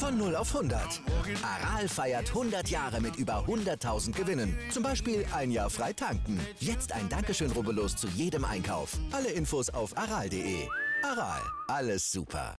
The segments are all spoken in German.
Von 0 auf 100. Aral feiert 100 Jahre mit über 100.000 Gewinnen. Zum Beispiel ein Jahr frei tanken. Jetzt ein Dankeschön, rubbellos zu jedem Einkauf. Alle Infos auf aral.de. Aral, alles super.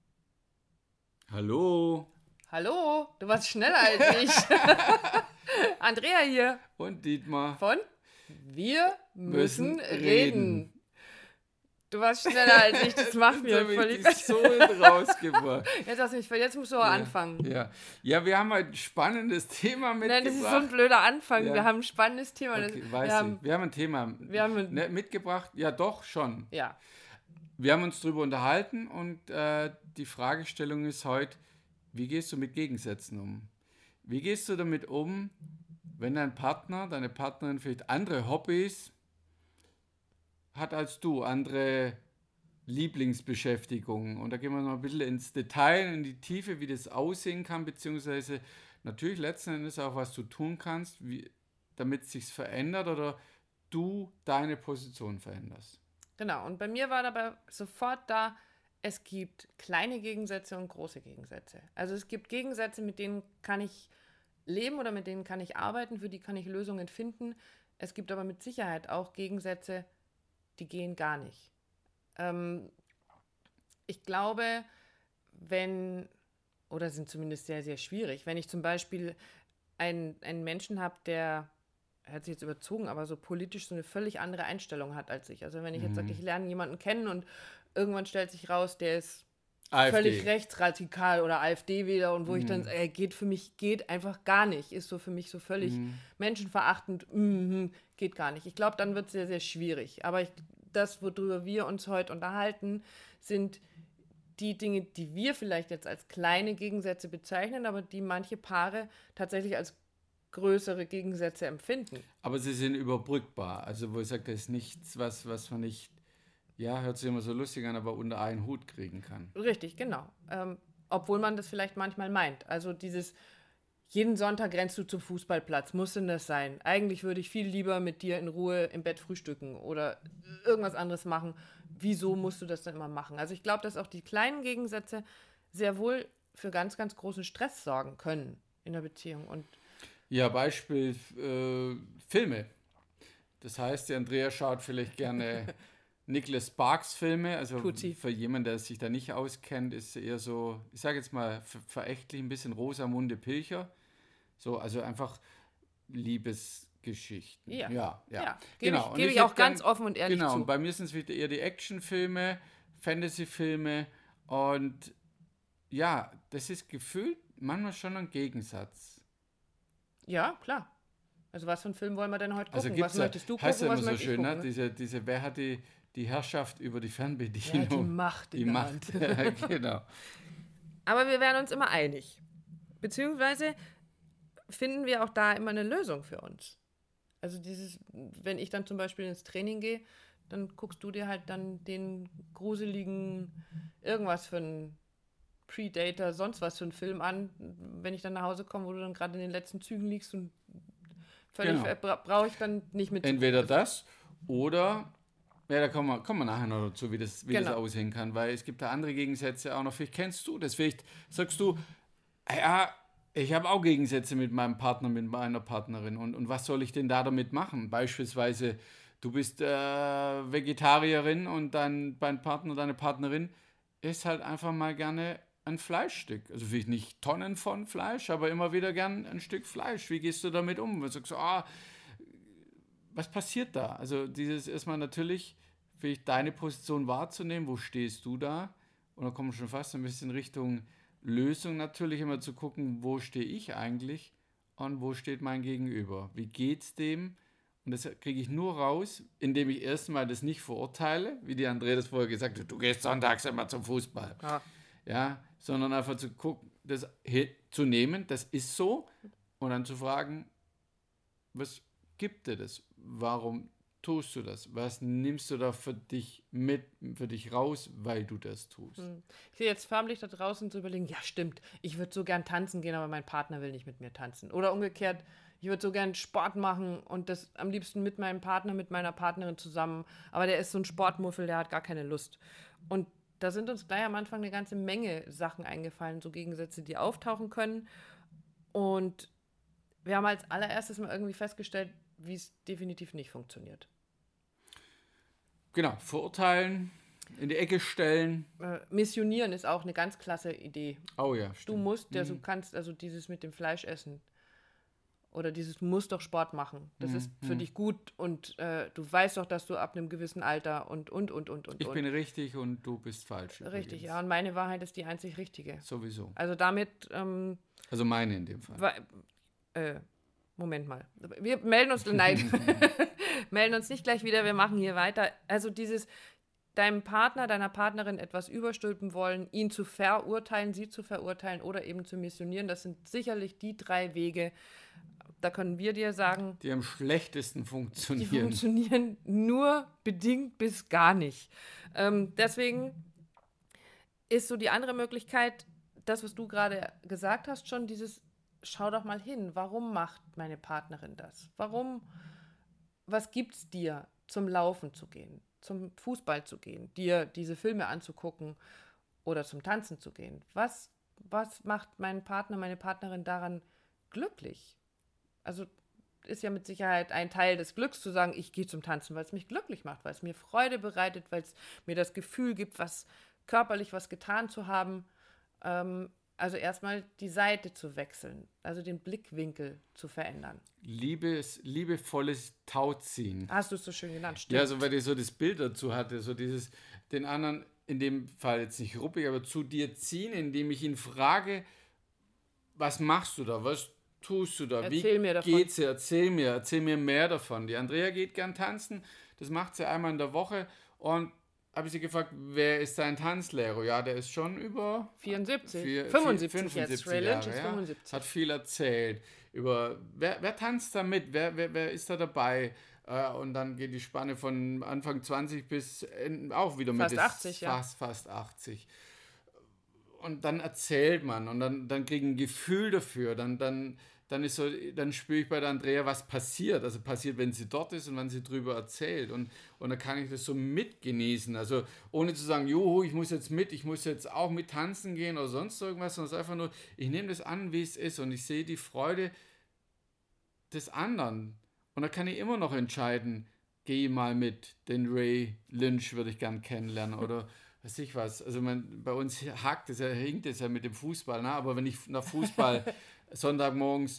Hallo. Hallo, du warst schneller als ich. Andrea hier. Und Dietmar. Von Wir müssen reden. Du warst schneller als ich, das macht mir voll die so rausgebracht. Jetzt musst du auch anfangen. Ja, wir haben ein spannendes Thema mitgebracht. Nein, das ist so ein blöder Anfang. Ja. Wir haben ein spannendes Thema. Okay, wir haben ein Thema mitgebracht. Ja, doch, schon. Ja. Wir haben uns darüber unterhalten und die Fragestellung ist heute, wie gehst du mit Gegensätzen um? Wie gehst du damit um, wenn dein Partner, deine Partnerin vielleicht andere Hobbys hat als du, andere Lieblingsbeschäftigungen? Und da gehen wir noch ein bisschen ins Detail, in die Tiefe, wie das aussehen kann, beziehungsweise natürlich letzten Endes auch, was du tun kannst, damit es sich verändert oder du deine Position veränderst. Genau, und bei mir war dabei sofort da, es gibt kleine Gegensätze und große Gegensätze. Also es gibt Gegensätze, mit denen kann ich leben oder mit denen kann ich arbeiten, für die kann ich Lösungen finden. Es gibt aber mit Sicherheit auch Gegensätze, die gehen gar nicht. Ich glaube, oder sind zumindest sehr, sehr schwierig, wenn ich zum Beispiel einen Menschen habe, der, hört sich jetzt überzogen, aber so politisch so eine völlig andere Einstellung hat als ich. Also wenn ich jetzt sage, ich lerne jemanden kennen und irgendwann stellt sich raus, der ist völlig rechtsradikal oder AfD-Wähler und wo ich dann, geht einfach gar nicht, ist so für mich so völlig menschenverachtend, geht gar nicht. Ich glaube, dann wird es sehr, sehr schwierig. Aber das, worüber wir uns heute unterhalten, sind die Dinge, die wir vielleicht jetzt als kleine Gegensätze bezeichnen, aber die manche Paare tatsächlich als größere Gegensätze empfinden. Aber sie sind überbrückbar. Also wo ich sage, das ist nichts, was man nicht, ja, hört sich immer so lustig an, aber unter einen Hut kriegen kann. Richtig, genau. Obwohl man das vielleicht manchmal meint. Also jeden Sonntag rennst du zum Fußballplatz, muss denn das sein? Eigentlich würde ich viel lieber mit dir in Ruhe im Bett frühstücken oder irgendwas anderes machen. Wieso musst du das dann immer machen? Also ich glaube, dass auch die kleinen Gegensätze sehr wohl für ganz, ganz großen Stress sorgen können in der Beziehung. Und ja, Beispiel Filme. Das heißt, die Andrea schaut vielleicht gerne Nicholas Sparks Filme. Also für jemanden, der sich da nicht auskennt, ist eher so, ich sage jetzt mal verächtlich ein bisschen Rosamunde Pilcher. So, also einfach Liebesgeschichten. Ja. Gebe ich auch ganz offen und ehrlich zu. Genau, und bei mir sind es wieder eher die Actionfilme, Fantasyfilme und ja, das ist gefühlt manchmal schon ein Gegensatz. Ja, klar. Also was für einen Film wollen wir denn heute gucken? Also was möchtest du gucken, heißt ja immer was so möchte schön, ich gucken? ne? Diese, wer hat die Herrschaft über die Fernbedienung? Ja, die Macht. Die Macht, ja, genau. Aber wir werden uns immer einig. Beziehungsweise finden wir auch da immer eine Lösung für uns. Also wenn ich dann zum Beispiel ins Training gehe, dann guckst du dir halt dann den gruseligen irgendwas für einen Predator, sonst was für einen Film an, wenn ich dann nach Hause komme, wo du dann gerade in den letzten Zügen liegst und völlig brauche ich dann nicht mit. Entweder das oder, ja, da kommen wir nachher noch dazu, wie das aussehen kann, weil es gibt da andere Gegensätze auch noch, vielleicht kennst du das, vielleicht sagst du, ja, ich habe auch Gegensätze mit meinem Partner, mit meiner Partnerin und was soll ich denn da damit machen? Beispielsweise, du bist Vegetarierin und dein Partner, deine Partnerin isst halt einfach mal gerne ein Fleischstück. Also vielleicht nicht Tonnen von Fleisch, aber immer wieder gern ein Stück Fleisch. Wie gehst du damit um? Du sagst, was passiert da? Also dieses erstmal natürlich vielleicht deine Position wahrzunehmen, wo stehst du da? Und dann kommen wir schon fast ein bisschen Richtung Lösung natürlich immer zu gucken, wo stehe ich eigentlich und wo steht mein Gegenüber? Wie geht's dem? Und das kriege ich nur raus, indem ich erstmal das nicht verurteile, wie die Andrea das vorher gesagt hat, du gehst sonntags immer zum Fußball. Ja, sondern einfach zu gucken, das zu nehmen, das ist so, und dann zu fragen, was gibt dir das? Warum tust du das? Was nimmst du da für dich mit, für dich raus, weil du das tust? Ich sehe jetzt förmlich da draußen zu überlegen, ja stimmt, ich würde so gern tanzen gehen, aber mein Partner will nicht mit mir tanzen. Oder umgekehrt, ich würde so gern Sport machen und das am liebsten mit meinem Partner, mit meiner Partnerin zusammen, aber der ist so ein Sportmuffel, der hat gar keine Lust. Und da sind uns gleich am Anfang eine ganze Menge Sachen eingefallen, so Gegensätze, die auftauchen können. Und wir haben als allererstes mal irgendwie festgestellt, wie es definitiv nicht funktioniert. Genau, verurteilen, in die Ecke stellen. Missionieren ist auch eine ganz klasse Idee. Oh ja, stimmt. Du musst, du kannst, also dieses mit dem Fleisch essen oder dieses, du musst doch Sport machen. Das ist für dich gut und du weißt doch, dass du ab einem gewissen Alter und. Ich bin richtig und du bist falsch. Richtig, ja, und meine Wahrheit ist die einzig richtige. Sowieso. Also damit... also meine in dem Fall. Moment mal. Wir melden uns, nein, melden uns nicht gleich wieder, wir machen hier weiter. Also dieses, deinem Partner, deiner Partnerin etwas überstülpen wollen, ihn zu verurteilen, sie zu verurteilen oder eben zu missionieren, das sind sicherlich die 3 Wege, da können wir dir sagen, die am schlechtesten funktionieren. Die funktionieren nur bedingt bis gar nicht. Deswegen ist so die andere Möglichkeit, das, was du gerade gesagt hast, schon dieses, schau doch mal hin, warum macht meine Partnerin das? Was gibt's dir, zum Laufen zu gehen, zum Fußball zu gehen, dir diese Filme anzugucken oder zum Tanzen zu gehen? Was macht mein Partner, meine Partnerin daran glücklich? Also ist ja mit Sicherheit ein Teil des Glücks zu sagen, ich gehe zum Tanzen, weil es mich glücklich macht, weil es mir Freude bereitet, weil es mir das Gefühl gibt, körperlich was getan zu haben. Also erstmal die Seite zu wechseln, also den Blickwinkel zu verändern. Liebevolles Tauziehen. Hast du es so schön genannt, stimmt. Ja, so weil ich so das Bild dazu hatte, so dieses, den anderen, in dem Fall jetzt nicht ruppig, aber zu dir ziehen, indem ich ihn frage, was machst du da, was tust du da, erzähl mir davon. Geht's dir, erzähl mir mehr davon. Die Andrea geht gern tanzen, das macht sie einmal in der Woche und habe ich sie gefragt, wer ist dein Tanzlehrer? Ja, der ist schon über 75 jetzt. Ray Lynch ist 75. Hat viel erzählt über, wer tanzt da mit, wer ist da dabei? Und dann geht die Spanne von Anfang 20 bis auch wieder fast mit 80, ja. Fast 80. Und dann erzählt man und dann kriege ich ein Gefühl dafür, dann spüre ich bei der Andrea, was passiert. Also passiert, wenn sie dort ist und wenn sie drüber erzählt. Und dann kann ich das so mitgenießen. Also ohne zu sagen, juhu, ich muss jetzt auch mit tanzen gehen oder sonst irgendwas, sondern es ist einfach nur, ich nehme das an, wie es ist und ich sehe die Freude des anderen. Und da kann ich immer noch entscheiden, geh mal mit, den Ray Lynch würde ich gern kennenlernen oder weiß ich was. Also bei uns hinkt es ja mit dem Fußball, ne? Aber wenn ich nach Fußball Sonntagmorgens,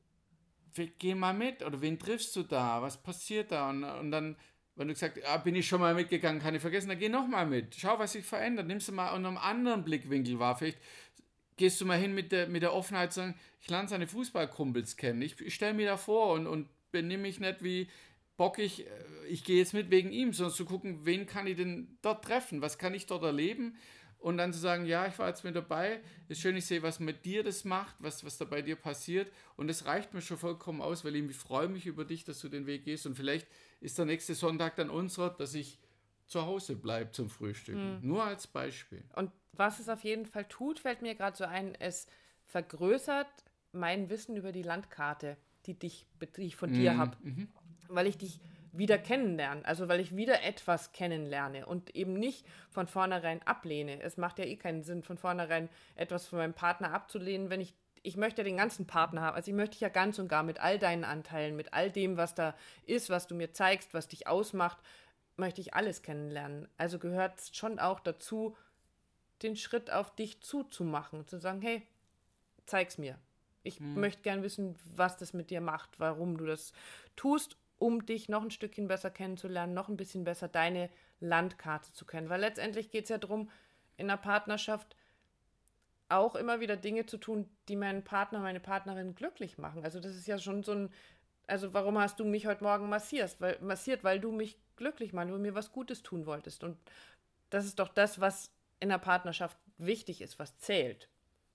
geh mal mit oder wen triffst du da, was passiert da und dann, wenn du gesagt bin ich schon mal mitgegangen, kann ich vergessen, dann geh noch mal mit, schau, was sich verändert, nimmst du mal unter einem anderen Blickwinkel wahr, vielleicht gehst du mal hin mit der Offenheit, sagen, ich lerne seine Fußballkumpels kennen, ich stelle mir da vor und benimm mich nicht wie bockig, ich gehe jetzt mit wegen ihm, sondern zu gucken, wen kann ich denn dort treffen, was kann ich dort erleben und dann zu sagen, ja, ich war jetzt mit dabei, ist schön, ich sehe, was mit dir das macht, was da bei dir passiert und das reicht mir schon vollkommen aus, weil ich freue mich über dich, dass du den Weg gehst und vielleicht ist der nächste Sonntag dann unserer, dass ich zu Hause bleibe zum Frühstücken. Nur als Beispiel. Und was es auf jeden Fall tut, fällt mir gerade so ein, es vergrößert mein Wissen über die Landkarte, die ich von dir habe. Weil ich dich wieder kennenlerne, also weil ich wieder etwas kennenlerne und eben nicht von vornherein ablehne. Es macht ja keinen Sinn, von vornherein etwas von meinem Partner abzulehnen, wenn ich möchte ja den ganzen Partner haben, also ich möchte dich ja ganz und gar mit all deinen Anteilen, mit all dem, was da ist, was du mir zeigst, was dich ausmacht, möchte ich alles kennenlernen. Also gehört es schon auch dazu, den Schritt auf dich zuzumachen, zu sagen, hey, zeig's mir. Ich möchte gern wissen, was das mit dir macht, warum du das tust, um dich noch ein Stückchen besser kennenzulernen, noch ein bisschen besser deine Landkarte zu kennen. Weil letztendlich geht es ja darum, in einer Partnerschaft auch immer wieder Dinge zu tun, die meinen Partner, meine Partnerin glücklich machen. Also das ist ja schon so ein, also warum hast du mich heute Morgen massiert? Weil du mich glücklich machst, weil du mir was Gutes tun wolltest. Und das ist doch das, was in einer Partnerschaft wichtig ist, was zählt.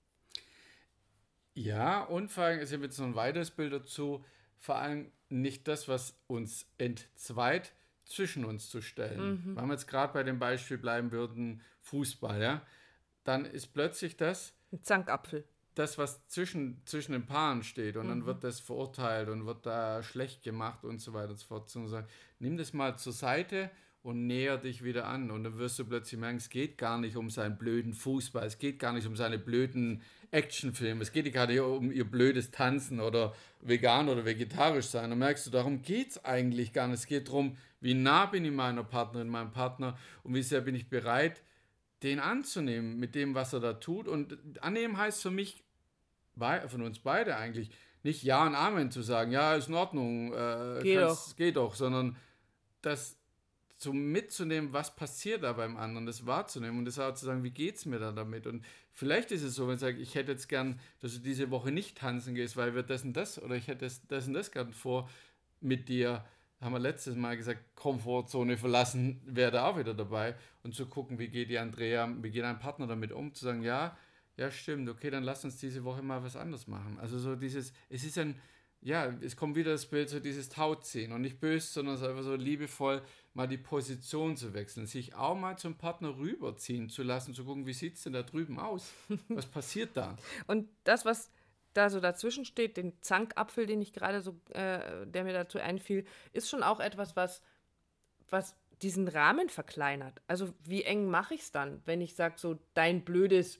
Ja, und vor allem, ist ja jetzt noch ein weiteres Bild dazu, vor allem nicht das, was uns entzweit, zwischen uns zu stellen. Wenn wir jetzt gerade bei dem Beispiel bleiben würden, Fußball, ja, dann ist plötzlich das ein Zankapfel. Das, was zwischen den Paaren steht und dann wird das verurteilt und wird da schlecht gemacht und so weiter und so fort. Und so, nimm das mal zur Seite und näher dich wieder an. Und dann wirst du plötzlich merken, es geht gar nicht um seinen blöden Fußball, es geht gar nicht um seine blöden Actionfilme, es geht gar nicht um ihr blödes Tanzen oder vegan oder vegetarisch sein. Dann merkst du, darum geht es eigentlich gar nicht. Es geht darum, wie nah bin ich meiner Partnerin, meinem Partner und wie sehr bin ich bereit, den anzunehmen mit dem, was er da tut. Und annehmen heißt für mich, von uns beide eigentlich, nicht Ja und Amen zu sagen, ja, ist in Ordnung, geht doch, sondern das mitzunehmen, was passiert da beim anderen, das wahrzunehmen und das auch zu sagen, wie geht's mir da damit? Und vielleicht ist es so, wenn ich sage, ich hätte jetzt gern, dass du diese Woche nicht tanzen gehst, weil wir das und das, oder ich hätte das und das gern vor mit dir, haben wir letztes Mal gesagt, Komfortzone verlassen, wäre da auch wieder dabei und zu gucken, wie geht die Andrea, wie geht dein Partner damit um, zu sagen, ja, stimmt, okay, dann lass uns diese Woche mal was anderes machen. Also so dieses, es ist es kommt wieder das Bild, so dieses Tauziehen und nicht böse, sondern es ist einfach so liebevoll, mal die Position zu wechseln, sich auch mal zum Partner rüberziehen zu lassen, zu gucken, wie sieht es denn da drüben aus? Was passiert da? Und das, was da so dazwischen steht, den Zankapfel, den ich gerade so, der mir dazu einfiel, ist schon auch etwas, was diesen Rahmen verkleinert. Also wie eng mache ich es dann, wenn ich sage, so dein blödes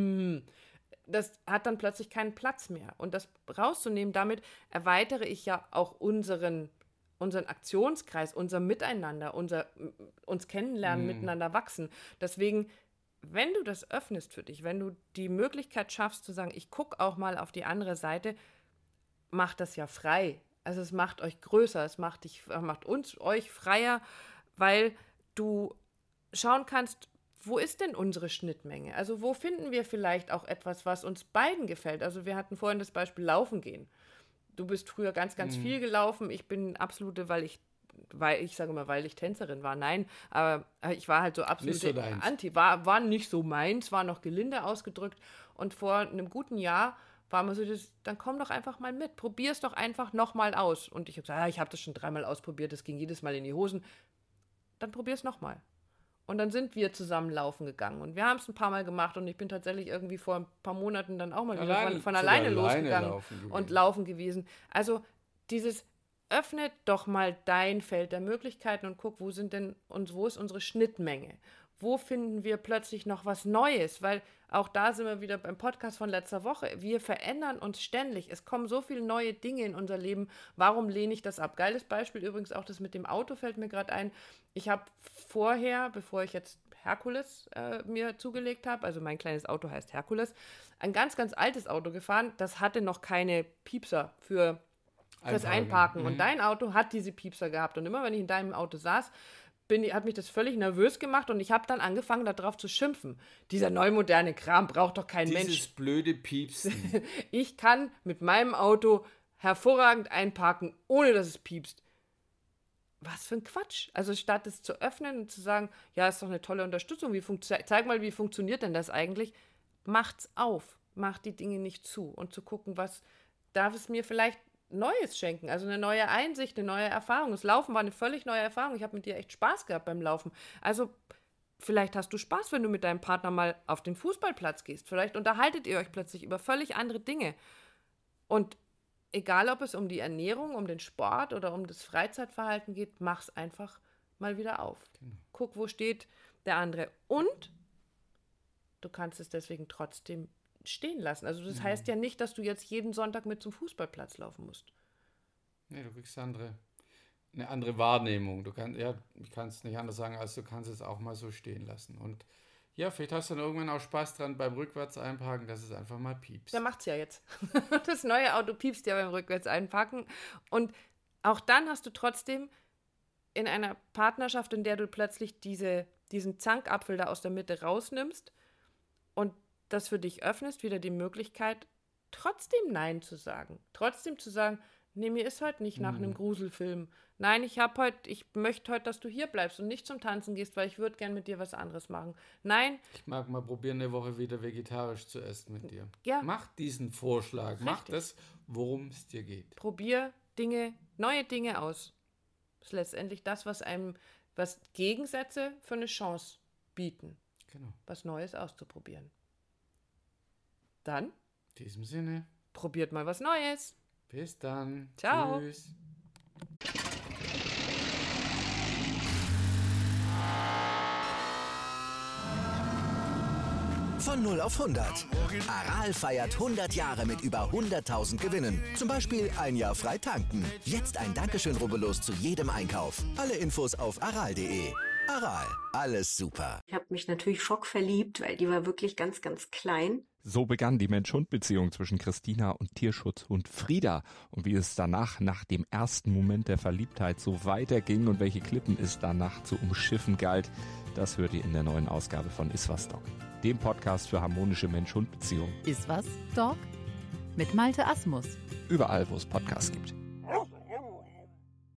das hat dann plötzlich keinen Platz mehr. Und das rauszunehmen, damit erweitere ich ja auch unseren Aktionskreis, unser Miteinander, uns kennenlernen, miteinander wachsen. Deswegen, wenn du das öffnest für dich, wenn du die Möglichkeit schaffst zu sagen, ich gucke auch mal auf die andere Seite, macht das ja frei. Also es macht euch größer, es macht euch freier, weil du schauen kannst, wo ist denn unsere Schnittmenge? Also wo finden wir vielleicht auch etwas, was uns beiden gefällt? Also wir hatten vorhin das Beispiel Laufen gehen. Du bist früher ganz, ganz viel gelaufen. Ich bin absolute, weil ich Tänzerin war. Nein, aber ich war halt so absolute Anti. War nicht so meins, war noch gelinde ausgedrückt. Und vor einem guten Jahr war mir so, dann komm doch einfach mal mit. Probier es doch einfach nochmal aus. Und ich habe gesagt, ich habe das schon 3-mal ausprobiert, das ging jedes Mal in die Hosen. Dann probier es nochmal. Und dann sind wir zusammen laufen gegangen. Und wir haben es ein paar Mal gemacht. Und ich bin tatsächlich irgendwie vor ein paar Monaten dann auch mal wieder von alleine losgegangen und laufen gewesen. Also dieses, öffne doch mal dein Feld der Möglichkeiten und guck, wo ist unsere Schnittmenge? Wo finden wir plötzlich noch was Neues? Weil auch da sind wir wieder beim Podcast von letzter Woche. Wir verändern uns ständig. Es kommen so viele neue Dinge in unser Leben. Warum lehne ich das ab? Geiles Beispiel übrigens auch das mit dem Auto fällt mir gerade ein. Ich habe vorher, bevor ich jetzt Herkules mir zugelegt habe, also mein kleines Auto heißt Herkules, ein ganz, ganz altes Auto gefahren. Das hatte noch keine Piepser fürs Einparken. Und dein Auto hat diese Piepser gehabt. Und immer wenn ich in deinem Auto saß, hat mich das völlig nervös gemacht und ich habe dann angefangen, darauf zu schimpfen. Dieser neumoderne Kram braucht doch kein Mensch. Dieses blöde Piepsen. Ich kann mit meinem Auto hervorragend einparken, ohne dass es piepst. Was für ein Quatsch. Also statt es zu öffnen und zu sagen, ja, ist doch eine tolle Unterstützung, zeig mal, wie funktioniert denn das eigentlich? Macht's auf, macht die Dinge nicht zu und zu gucken, was darf es mir vielleicht Neues schenken, also eine neue Einsicht, eine neue Erfahrung. Das Laufen war eine völlig neue Erfahrung. Ich habe mit dir echt Spaß gehabt beim Laufen. Also vielleicht hast du Spaß, wenn du mit deinem Partner mal auf den Fußballplatz gehst. Vielleicht unterhaltet ihr euch plötzlich über völlig andere Dinge. Und egal, ob es um die Ernährung, um den Sport oder um das Freizeitverhalten geht, mach's einfach mal wieder auf. Genau. Guck, wo steht der andere. Und du kannst es deswegen trotzdem stehen lassen. Also das heißt ja nicht, dass du jetzt jeden Sonntag mit zum Fußballplatz laufen musst. Nee, du kriegst eine andere Wahrnehmung. Ich kann es nicht anders sagen, als du kannst es auch mal so stehen lassen. Und ja, vielleicht hast du dann irgendwann auch Spaß dran beim Rückwärts einparken, dass es einfach mal piepst. Der macht's ja jetzt. Das neue Auto piepst ja beim Rückwärts einparken. Und auch dann hast du trotzdem in einer Partnerschaft, in der du plötzlich diesen Zankapfel da aus der Mitte rausnimmst und das für dich öffnest, wieder die Möglichkeit, trotzdem Nein zu sagen. Trotzdem zu sagen, nee, mir ist heute nicht nach einem Gruselfilm. Nein, ich möchte heute, dass du hier bleibst und nicht zum Tanzen gehst, weil ich würde gern mit dir was anderes machen. Nein. Ich mag mal probieren, eine Woche wieder vegetarisch zu essen mit dir. Ja. Mach diesen Vorschlag. Richtig. Mach das, worum es dir geht. Probier neue Dinge aus. Das ist letztendlich das, was Gegensätze für eine Chance bieten. Genau. Was Neues auszuprobieren. Dann, in diesem Sinne, probiert mal was Neues. Bis dann. Ciao. Tschüss. Von 0 auf 100. Aral feiert 100 Jahre mit über 100.000 Gewinnen. Zum Beispiel ein Jahr frei tanken. Jetzt ein Dankeschön, rubbellos zu jedem Einkauf. Alle Infos auf aral.de. Aral, alles super. Ich habe mich natürlich schockverliebt, weil die war wirklich ganz, ganz klein. So begann die Mensch-Hund-Beziehung zwischen Christina und Tierschutzhund Frieda. Und wie es danach, nach dem ersten Moment der Verliebtheit, so weiterging und welche Klippen es danach zu umschiffen galt, das hört ihr in der neuen Ausgabe von Iswas Dog, dem Podcast für harmonische Mensch-Hund-Beziehungen. Iswas Dog? Mit Malte Asmus. Überall, wo es Podcasts gibt.